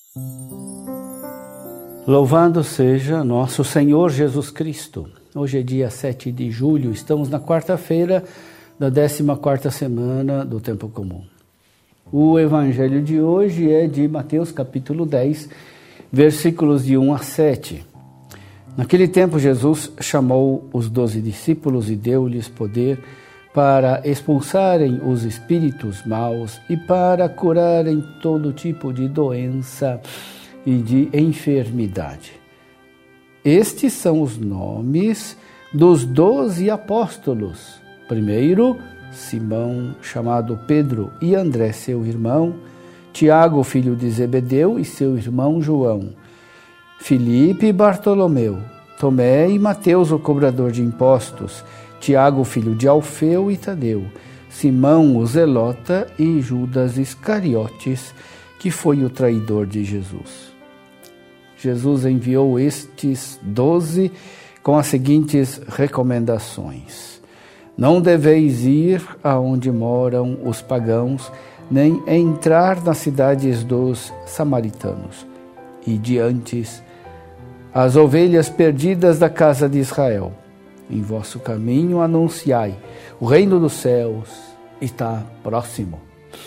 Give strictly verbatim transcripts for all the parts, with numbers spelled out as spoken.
Louvado seja nosso Senhor Jesus Cristo. Hoje é dia sete de julho, estamos na quarta-feira da décima quarta semana do Tempo Comum. O evangelho de hoje é de Mateus capítulo dez, versículos de um a sete. Naquele tempo Jesus chamou os doze discípulos e deu-lhes poder para expulsarem os espíritos maus e para curarem todo tipo de doença e de enfermidade. Estes são os nomes dos doze apóstolos. Primeiro, Simão, chamado Pedro, e André, seu irmão, Tiago, filho de Zebedeu, e seu irmão João, Filipe e Bartolomeu, Tomé e Mateus, o cobrador de impostos, Tiago, filho de Alfeu e Tadeu, Simão, o zelota, e Judas Iscariotes, que foi o traidor de Jesus. Jesus enviou estes doze com as seguintes recomendações: não deveis ir aonde moram os pagãos, nem entrar nas cidades dos samaritanos. E diante as ovelhas perdidas da casa de Israel. Em vosso caminho anunciai, o reino dos céus está próximo.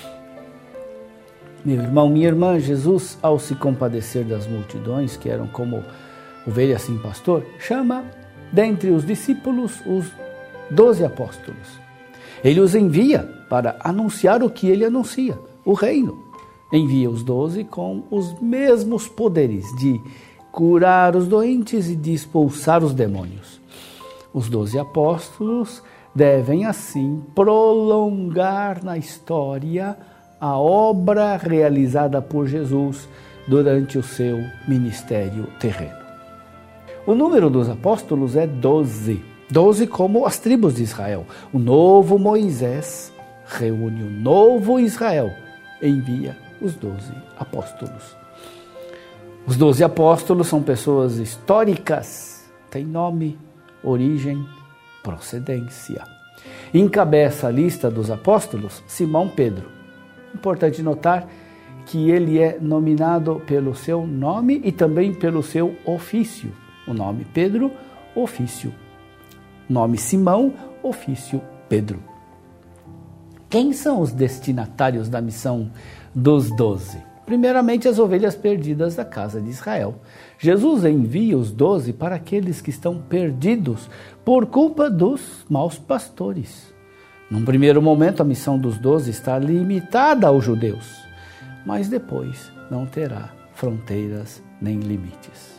Meu irmão, minha irmã, Jesus, ao se compadecer das multidões, que eram como ovelhas sem pastor, chama dentre os discípulos os doze apóstolos. Ele os envia para anunciar o que ele anuncia, o reino. Envia os doze com os mesmos poderes de curar os doentes e de expulsar os demônios. Os doze apóstolos devem, assim, prolongar na história a obra realizada por Jesus durante o seu ministério terreno. O número dos apóstolos é doze. Doze como as tribos de Israel. O novo Moisés reúne o novo Israel, envia os doze apóstolos. Os doze apóstolos são pessoas históricas, têm nome, origem, procedência. Encabeça a lista dos apóstolos Simão Pedro. Importante notar que ele é nominado pelo seu nome e também pelo seu ofício. O nome Pedro, ofício. Nome Simão, ofício Pedro. Quem são os destinatários da missão dos doze? Primeiramente, as ovelhas perdidas da casa de Israel. Jesus envia os doze para aqueles que estão perdidos por culpa dos maus pastores. Num primeiro momento, a missão dos doze está limitada aos judeus, mas depois não terá fronteiras nem limites.